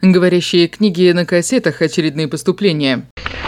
Говорящие книги на кассетах. Очередные поступления.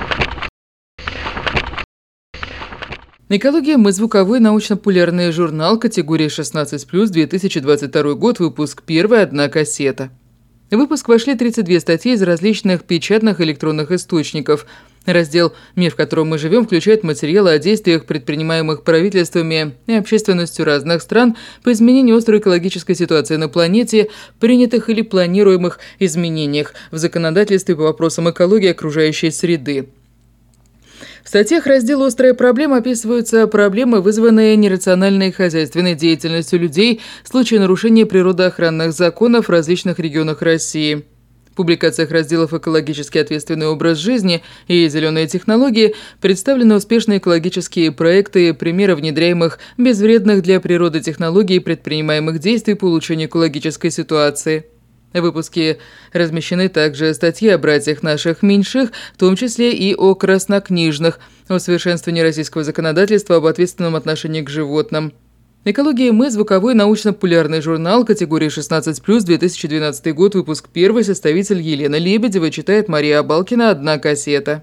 «Экология. Мы звуковой научно-популярный журнал категории 16+, 2022 год, выпуск 1, одна кассета». В выпуск вошли 32 статьи из различных печатных и электронных источников. Раздел «Мир, в котором мы живем» включает материалы о действиях, предпринимаемых правительствами и общественностью разных стран по изменению острой экологической ситуации на планете, принятых или планируемых изменениях в законодательстве по вопросам экологии и окружающей среды. В статьях раздела «Острая проблема» описываются проблемы, вызванные нерациональной хозяйственной деятельностью людей в случае нарушения природоохранных законов в различных регионах России. В публикациях разделов «Экологически ответственный образ жизни» и «Зеленые технологии» представлены успешные экологические проекты и примеры внедряемых безвредных для природы технологий и предпринимаемых действий по улучшению экологической ситуации. В выпуске размещены также статьи о братьях наших меньших, в том числе и о краснокнижных, о совершенствовании российского законодательства об ответственном отношении к животным. «Экология. Мы» – звуковой научно-популярный журнал категории 16+, 2012 год, выпуск 1, составитель Елена Лебедева, читает Мария Абалкина, одна кассета.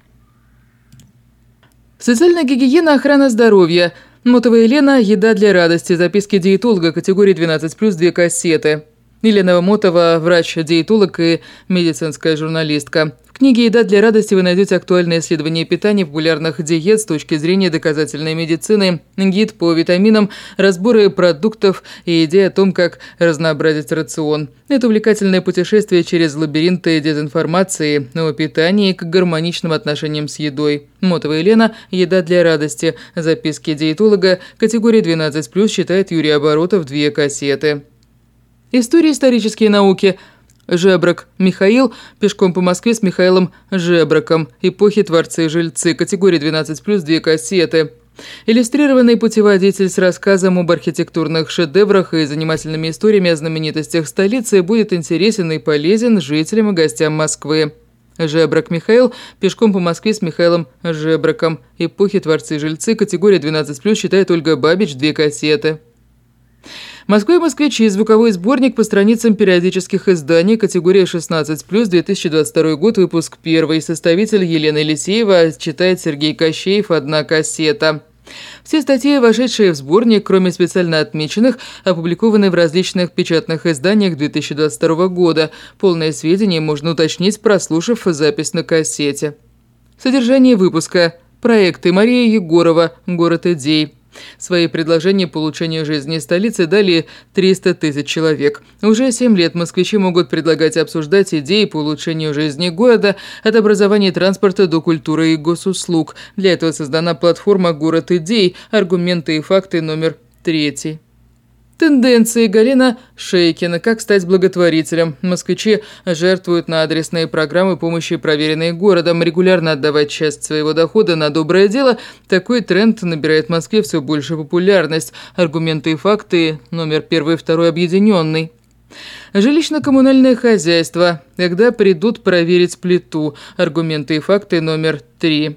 Социальная гигиена, охрана здоровья. Мотова Елена, еда для радости, записки диетолога категории 12+, 2 кассеты. Елена Мотова – врач-диетолог и медицинская журналистка. В книге «Еда для радости» вы найдете актуальные исследования питания, популярных диет с точки зрения доказательной медицины, гид по витаминам, разборы продуктов и идеи о том, как разнообразить рацион. Это увлекательное путешествие через лабиринты дезинформации о питании к гармоничным отношениям с едой. Мотова Елена – «Еда для радости». Записки диетолога категории 12+, читает Юрий Оборотов, 2 кассеты. История, исторические науки. Жебрак Михаил. Пешком по Москве с Михаилом Жебраком. Эпохи, творцы и жильцы. Категория 12+, 2 кассеты. Иллюстрированный путеводитель с рассказом об архитектурных шедеврах и занимательными историями о знаменитостях столицы будет интересен и полезен жителям и гостям Москвы. Жебрак Михаил. Пешком по Москве с Михаилом Жебраком. Эпохи, творцы и жильцы. Категория 12+, читает Ольга Бабич, 2 кассеты. «Москва и москвичи» – звуковой сборник по страницам периодических изданий, категория 16+, 2022 год, выпуск 1, составитель Елена Елисеева, читает Сергей Кощеев, одна кассета. Все статьи, вошедшие в сборник, кроме специально отмеченных, опубликованы в различных печатных изданиях 2022 года. Полные сведения можно уточнить, прослушав запись на кассете. Содержание выпуска. Проекты. Мария Егорова. Город идей. Свои предложения по улучшению жизни столицы дали 300 тысяч человек. Уже 7 лет москвичи могут предлагать и обсуждать идеи по улучшению жизни города от образования транспорта до культуры и госуслуг. Для этого создана платформа «Город идей. Аргументы и факты» номер 3. Тенденции. Галина Шейкина. Как стать благотворителем. Москвичи жертвуют на адресные программы помощи, проверенные городом. Регулярно отдавать часть своего дохода на доброе дело. Такой тренд набирает в Москве все большую популярность. Аргументы и факты. Номер 1 и 2 объединенный. Жилищно-коммунальное хозяйство. Когда придут проверить плиту. Аргументы и факты. Номер 3.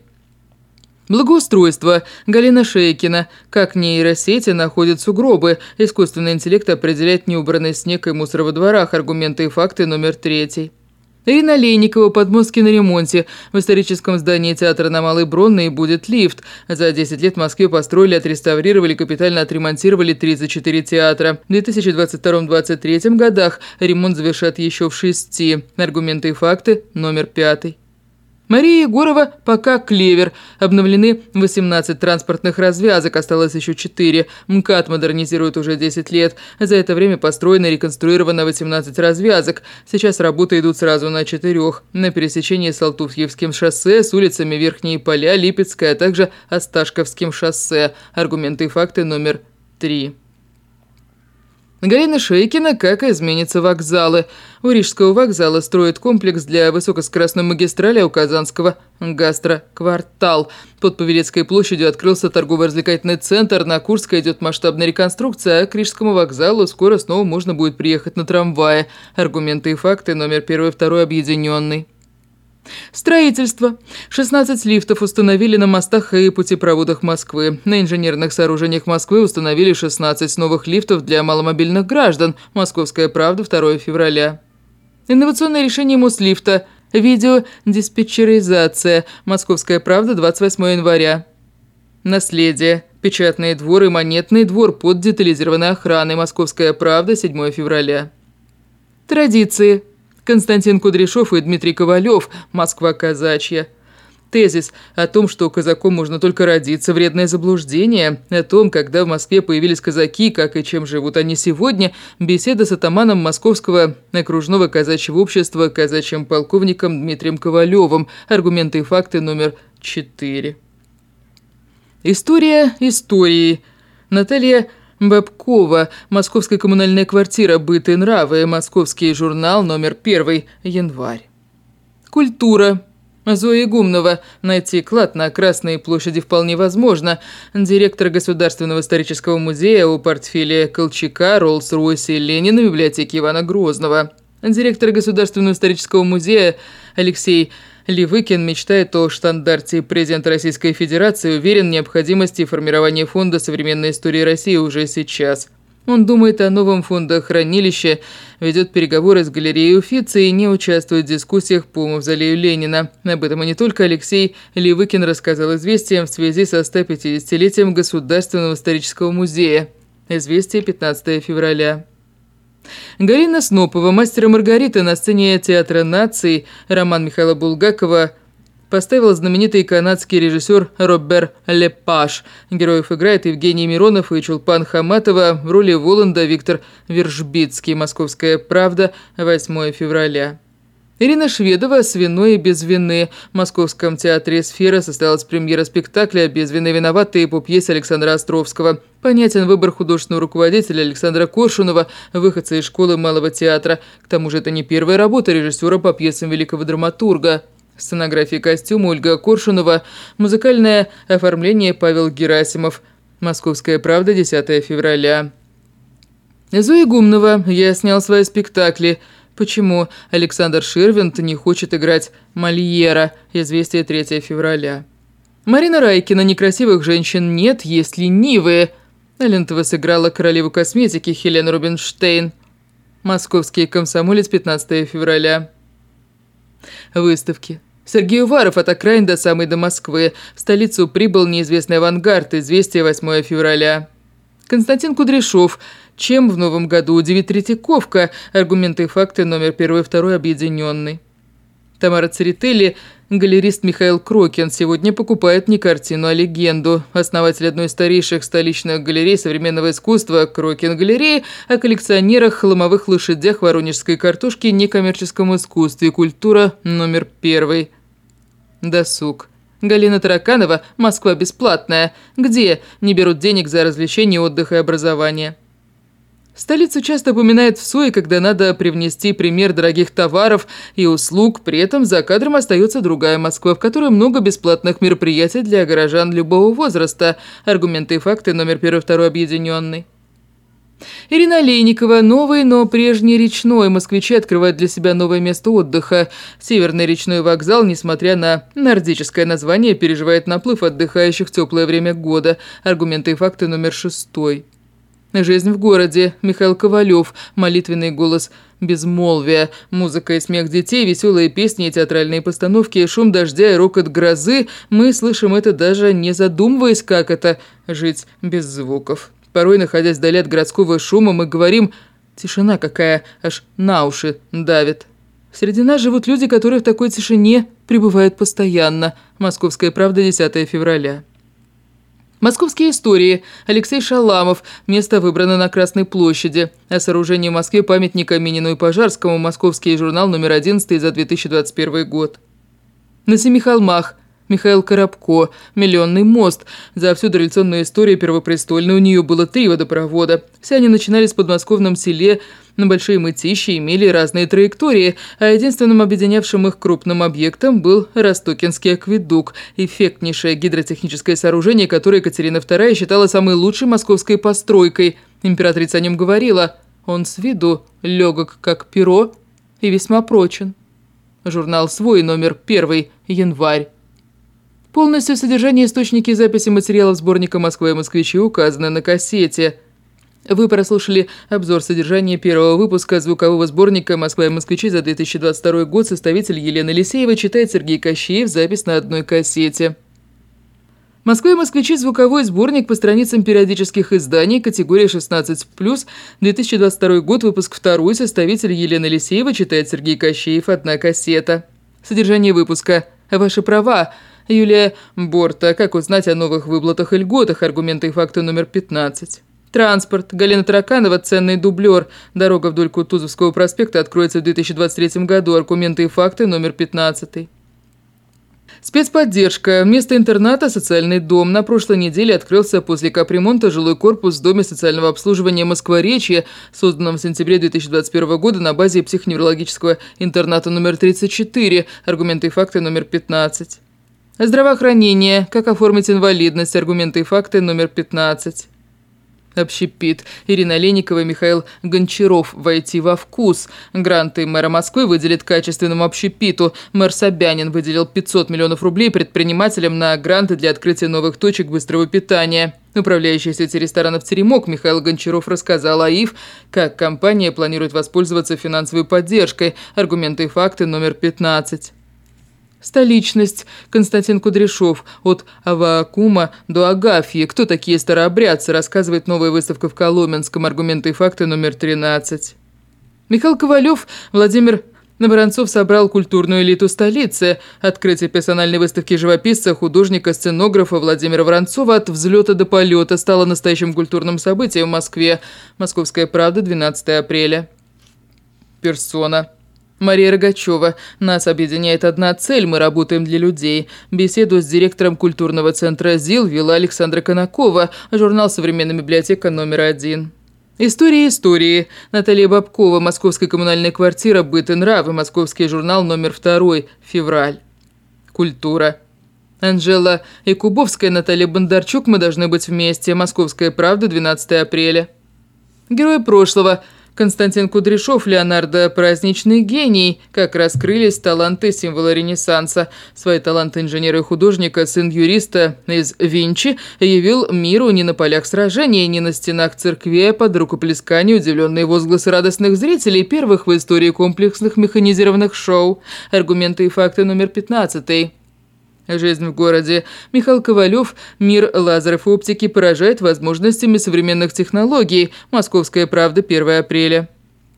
Благоустройство. Галина Шейкина. Как нейросети находят сугробы. Искусственный интеллект определяет неубранный снег и мусор во дворах. Аргументы и факты. Номер 3. Ирина Лейникова. Подмостки на ремонте. В историческом здании театра на Малой Бронной будет лифт. За 10 лет в Москве построили, отреставрировали, капитально отремонтировали 34 театра. В 2022-2023 годах ремонт завершат еще в 6. Аргументы и факты. Номер 5. Мария Егорова. Пока клевер. Обновлены 18 транспортных развязок, осталось еще 4. МКАД модернизирует уже 10 лет. За это время построено и реконструировано 18 развязок. Сейчас работы идут сразу на 4. На пересечении с Алтуфьевским шоссе, с улицами Верхние Поля, Липецкая, а также Осташковским шоссе. Аргументы и факты. Номер 3. Галина Шейкина. Как изменятся вокзалы. У Рижского вокзала строят комплекс для высокоскоростной магистрали, а у Казанского – гастроквартал. Под Павелецкой площадью открылся торгово-развлекательный центр, на Курской идет масштабная реконструкция, а к Рижскому вокзалу скоро снова можно будет приехать на трамвае. Аргументы и факты. Номер 1 и 2 объединенный. Строительство. 16 лифтов установили на мостах и путепроводах Москвы. На инженерных сооружениях Москвы установили 16 новых лифтов для маломобильных граждан. Московская правда, 2 февраля. Инновационное решение Мослифта. Видеодиспетчеризация. Московская правда, 28 января. Наследие. Печатный двор и монетный двор под детализированной охраной. Московская правда, 7 февраля. Традиции. Константин Кудряшов и Дмитрий Ковалев. Москва казачья. Тезис о том, что казаком можно только родиться, вредное заблуждение. О том, когда в Москве появились казаки, как и чем живут они сегодня. Беседа с атаманом Московского окружного казачьего общества, казачьим полковником Дмитрием Ковалевым. Аргументы и факты номер 4. История истории. Наталья Бабкова. Московская коммунальная квартира «Быт и нравы». Московский журнал, номер 1, январь. Культура. Зоя Игумнова. Найти клад на Красной площади вполне возможно. Директор Государственного исторического музея у портфеля Колчака, Роллс-Ройсе, Ленина в библиотеке Ивана Грозного. Директор Государственного исторического музея Алексей Левыкин мечтает о штандарте президента Российской Федерации, уверен в необходимости формирования фонда современной истории России уже сейчас. Он думает о новом фондохранилище, ведет переговоры с галереей Уффици и не участвует в дискуссиях по мавзолею Ленина. Об этом и не только Алексей Левыкин рассказал «Известиям» в связи со 150-летием Государственного исторического музея. «Известия», 15 февраля. Галина Снопова, «Мастер и Маргарита» на сцене Театра наций. Роман Михаила Булгакова поставил знаменитый канадский режиссер Робер Лепаш. Героев играет Евгений Миронов и Чулпан Хаматова. В роли Воланда Виктор Вержбицкий. Московская правда, 8 февраля. Ирина Шведова «С виной и без вины». В Московском театре «Сфера» состоялась премьера спектакля «Без вины виноваты» по пьесе Александра Островского. Понятен выбор художественного руководителя Александра Коршунова, выходца из школы малого театра. К тому же это не первая работа режиссера по пьесам великого драматурга. Сценография и костюм Ольга Коршунова. Музыкальное оформление Павел Герасимов. Московская правда, 10 февраля. Зоя Игумнова. «Я снял свои спектакли. Почему Александр Ширвинд не хочет играть Мольера?» Известие, 3 февраля. Марина Райкина. «Некрасивых женщин нет, есть ленивые». Алентова сыграла королеву косметики Хелену Рубинштейн. Московский комсомолец, 15 февраля. Выставки. Сергей Уваров «От окраин до самой до Москвы». В столицу прибыл неизвестный авангард. Известие, 8 февраля. Константин Кудряшов. «Чем в новом году удивит Третьяковка?» Аргументы и факты номер 1 и 2 объединенный. Тамара Церетели. Галерист Михаил Крокин сегодня покупает не картину, а легенду. Основатель одной из старейших столичных галерей современного искусства Крокин галереи о коллекционерах, ломовых лошадях, воронежской картошке, некоммерческом искусстве. Культура, номер 1. Досуг. Галина Тараканова. «Москва бесплатная». Где не берут денег за развлечения, отдых и образование? Столицу часто упоминают в СОИ, когда надо привнести пример дорогих товаров и услуг, при этом за кадром остается другая Москва, в которой много бесплатных мероприятий для горожан любого возраста. Аргументы и факты номер 1 и 2 объединенный. Ирина Олейникова. «Новый, но прежний речной. Москвичи открывают для себя новое место отдыха. Северный речной вокзал, несмотря на нордическое название, переживает наплыв отдыхающих в теплое время года». Аргументы и факты номер 6. Жизнь в городе. Михаил Ковалев. Молитвенный голос безмолвия. Музыка и смех детей, веселые песни и театральные постановки, шум дождя и рокот грозы. Мы слышим это даже не задумываясь, как это – жить без звуков. Порой, находясь вдали от городского шума, мы говорим «тишина какая, аж на уши давит». Среди нас живут люди, которые в такой тишине пребывают постоянно. Московская правда, 10 февраля. Московские истории. Алексей Шаламов. Место выбрано на Красной площади. О сооружении в Москве памятника Минину и Пожарскому. Московский журнал номер 11 за 2021 год. На семи холмах. Михаил Коробко. «Миллионный мост». За всю дореволюционную историю Первопрестольной у нее было 3 водопровода. Все они начинались в подмосковном селе на Большие Мытищи, имели разные траектории, а единственным объединявшим их крупным объектом был Ростокинский акведук, эффектнейшее гидротехническое сооружение, которое Екатерина II считала самой лучшей московской постройкой. Императрица о нем говорила: «Он с виду легок, как перо, и весьма прочен». Журнал «Свой», номер 1, январь. Полностью содержание, источники и записи материалов сборника «Москва и москвичи» указаны на кассете. Вы прослушали обзор содержания первого выпуска звукового сборника «Москва и москвичи» за 2022 год. Составитель Елена Елисеева, читает Сергей Кощеев, запись на одной кассете. «Москва и москвичи» – звуковой сборник по страницам периодических изданий, категория 16+, 2022 год, выпуск 2, составитель Елена Елисеева, читает Сергей Кощеев, одна кассета. Содержание выпуска. Ваши права. Юлия Борта. Как узнать о новых выплатах и льготах? Аргументы и факты номер 15. Транспорт. Галина Тараканова. Ценный дублер. Дорога вдоль Кутузовского проспекта откроется в 2023 году. Аргументы и факты номер 15. Спецподдержка. Место интерната «Социальный дом». На прошлой неделе открылся после капремонта жилой корпус в Доме социального обслуживания «Москворечье», созданном в сентябре 2021 года на базе психоневрологического интерната номер 34. Аргументы и факты номер 15. Здравоохранение. Как оформить инвалидность? Аргументы и факты номер 15. Общепит. Ирина Олейникова и Михаил Гончаров. Войти во вкус. Гранты мэра Москвы выделит качественному общепиту. Мэр Собянин выделил 500 миллионов рублей предпринимателям на гранты для открытия новых точек быстрого питания. Управляющий сети ресторанов «Теремок» Михаил Гончаров рассказал о ИФ, как компания планирует воспользоваться финансовой поддержкой. Аргументы и факты номер 15. Столичность. Константин Кудряшов. От Аввакума до Агафьи. Кто такие старообрядцы? Рассказывает новая выставка в Коломенском. Аргументы и факты номер 13. Михаил Ковалев. Владимир Воронцов собрал культурную элиту столицы. Открытие персональной выставки живописца, художника, сценографа Владимира Воронцова от взлета до полета стало настоящим культурным событием в Москве. Московская правда, 12 апреля. Персона. Мария Рогачева. Нас объединяет одна цель, мы работаем для людей. Беседу с директором культурного центра ЗИЛ вела Александра Конакова, журнал «Современная библиотека» номер 1. Истории. Наталья Бабкова. Московская коммунальная квартира «Быт и нравы». Московский журнал номер 2. Февраль. Культура. Анжела Якубовская. Наталья Бондарчук. Мы должны быть вместе. Московская правда, 12 апреля. Герои прошлого. Константин Кудряшов, Леонардо – праздничный гений. Как раскрылись таланты символа Ренессанса. Свои таланты инженера и художника сын юриста из Винчи явил миру не на полях сражений, не на стенах церкви, а под рукоплескание, удивленные возгласы радостных зрителей, первых в истории комплексных механизированных шоу. Аргументы и факты номер 15. Жизнь в городе. Михаил Ковалев. Мир лазеров и оптики поражает возможностями современных технологий. Московская правда, 1 апреля.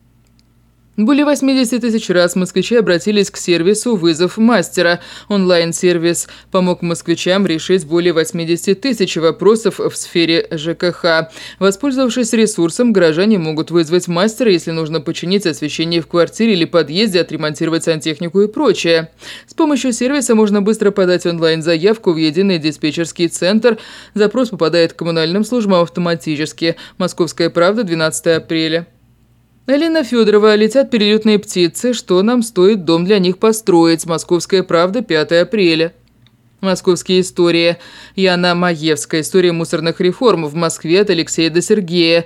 Более 80 тысяч раз москвичи обратились к сервису «Вызов мастера». Онлайн-сервис помог москвичам решить более 80 тысяч вопросов в сфере ЖКХ. Воспользовавшись ресурсом, горожане могут вызвать мастера, если нужно починить освещение в квартире или подъезде, отремонтировать сантехнику и прочее. С помощью сервиса можно быстро подать онлайн-заявку в единый диспетчерский центр. Запрос попадает к коммунальным службам автоматически. Московская правда, 12 апреля. Алина Федорова. Летят перелетные птицы. Что нам стоит дом для них построить? Московская правда, 5 апреля. Московские истории. Яна Маевская. История мусорных реформ в Москве от Алексея до Сергея.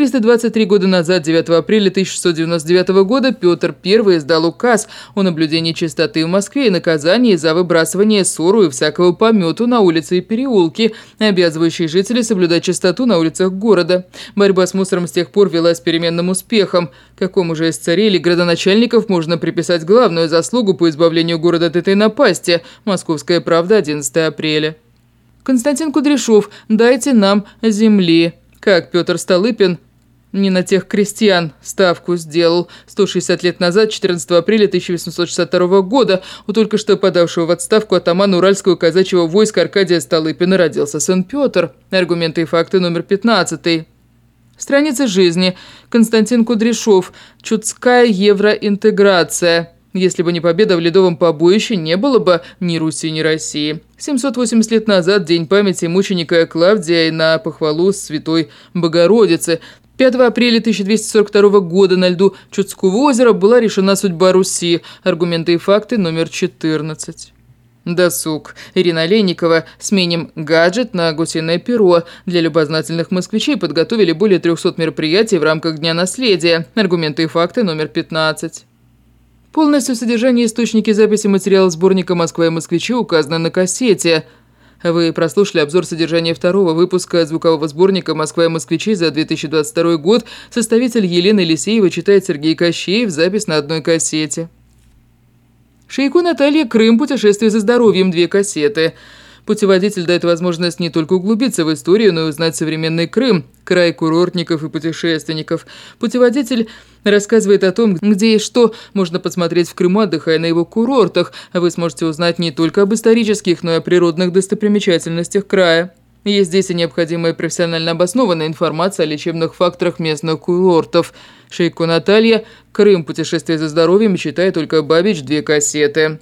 323 года назад, 9 апреля 1699 года, Петр I издал указ о наблюдении чистоты в Москве и наказании за выбрасывание ссору и всякого помету на улицы и переулки, обязывающий жителей соблюдать чистоту на улицах города. Борьба с мусором с тех пор велась переменным успехом. Какому же из царей или градоначальников можно приписать главную заслугу по избавлению города от этой напасти? Московская правда, 11 апреля. Константин Кудряшов. Дайте нам земли. Как Петр Столыпин не на тех крестьян ставку сделал. 160 лет назад, 14 апреля 1862 года, у только что подавшего в отставку атамана Уральского казачьего войска Аркадия Столыпина родился сын Петр. Аргументы и факты номер 15. Страница жизни. Константин Кудряшов. Чудская евроинтеграция. Если бы не победа в Ледовом побоище, не было бы ни Руси, ни России. 780 лет назад, день памяти мученика Клавдия и на похвалу Святой Богородицы. 5 апреля 1242 года на льду Чудского озера была решена судьба Руси. Аргументы и факты номер 14. Досуг. Ирина Олейникова. Сменим гаджет на гусиное перо. Для любознательных москвичей подготовили более 300 мероприятий в рамках Дня наследия. Аргументы и факты номер 15. Полностью содержание и источники записи материала сборника «Москва и москвичи» указано на кассете. Вы прослушали обзор содержания второго выпуска звукового сборника «Москва и москвичи» за 2022 год. Составитель Елена Елисеева читает Сергей Кощеев, запись на одной кассете. Шейко Наталья «Крым. Путешествие за здоровьем», 2 кассеты. Путеводитель дает возможность не только углубиться в историю, но и узнать современный Крым, край курортников и путешественников. Путеводитель рассказывает о том, где и что можно посмотреть в Крыму, отдыхая на его курортах. Вы сможете узнать не только об исторических, но и о природных достопримечательностях края. Есть здесь и необходимая профессионально обоснованная информация о лечебных факторах местных курортов. Шейко Наталья «Крым. Путешествие за здоровьем» читает Ольга Бабич, 2 кассеты.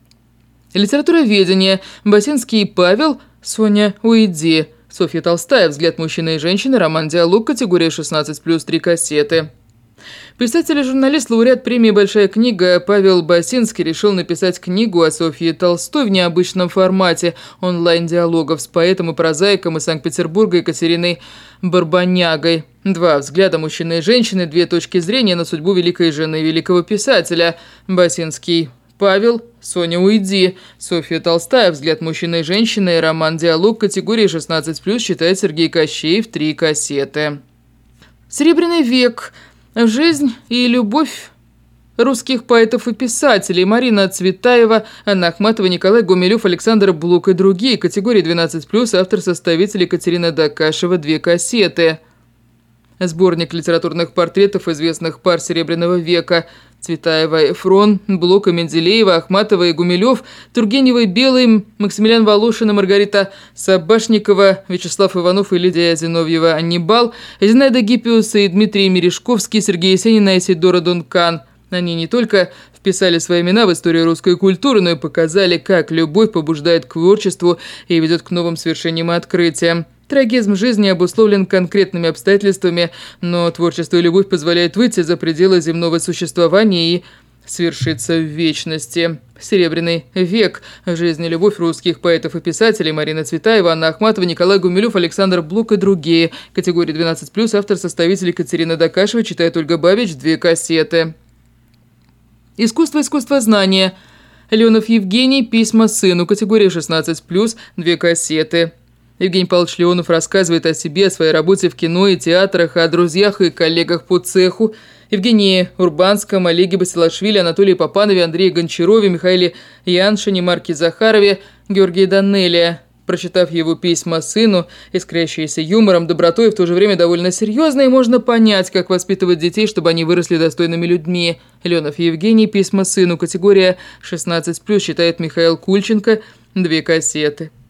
Литературоведение. Басинский Павел, Соня Уйди. Софья Толстая. Взгляд мужчины и женщины. Роман-диалог. Категория 16+, 3 кассеты. Писатель и журналист, лауреат премии «Большая книга» Павел Басинский решил написать книгу о Софье Толстой в необычном формате онлайн-диалогов с поэтом и прозаиком из Санкт-Петербурга Екатериной Барбанягой. 2 взгляда мужчины и женщины, 2 точки зрения на судьбу великой жены великого писателя. Басинский Павел, Соня Уйди. Софья Толстая. Взгляд мужчины и женщины. Роман-диалог. Категории 16+, читает Сергей Кощеев, 3 кассеты. Серебряный век. Жизнь и любовь русских поэтов и писателей. Марина Цветаева, Анна Ахматова, Николай Гумилев, Александр Блок и другие. Категории 12+, автор-составитель Екатерина Дакашева, 2 кассеты. Сборник литературных портретов известных пар Серебряного века. Цветаева, Эфрон, Блок и Менделеева, Ахматова и Гумилев, Тургенева и Белый, Максимилиан Волошин и Маргарита Сабашникова, Вячеслав Иванов и Лидия Зиновьева, Аннибал, Зинаида Гиппиус и Дмитрий Мережковский, Сергей Есенин и Исидора Дункан. Они не только вписали свои имена в историю русской культуры, но и показали, как любовь побуждает к творчеству и ведет к новым свершениям и открытиям. Трагизм жизни обусловлен конкретными обстоятельствами, но творчество и любовь позволяют выйти за пределы земного существования и свершиться в вечности. Серебряный век. Жизнь и любовь русских поэтов и писателей. Марина Цветаева, Анна Ахматова, Николай Гумилев, Александр Блок и другие. Категория 12+, автор-составитель Екатерина Дакашева, читает Ольга Бабич, 2 кассеты. Искусство-знание. Леонов Евгений, письма сыну. Категория 16+, 2 кассеты. Евгений Павлович Леонов рассказывает о себе, о своей работе в кино и театрах, о друзьях и коллегах по цеху. Евгении Урбанском, Олеге Басилашвили, Анатолии Попанове, Андрее Гончарове, Михаиле Яншине, Марке Захарове, Георгии Данелия. Прочитав его письма сыну, искрящиеся юмором, добротой и в то же время довольно серьезные, можно понять, как воспитывать детей, чтобы они выросли достойными людьми. Леонов Евгений, письма сыну, категория 16+, читает Михаил Кульченко, 2 кассеты.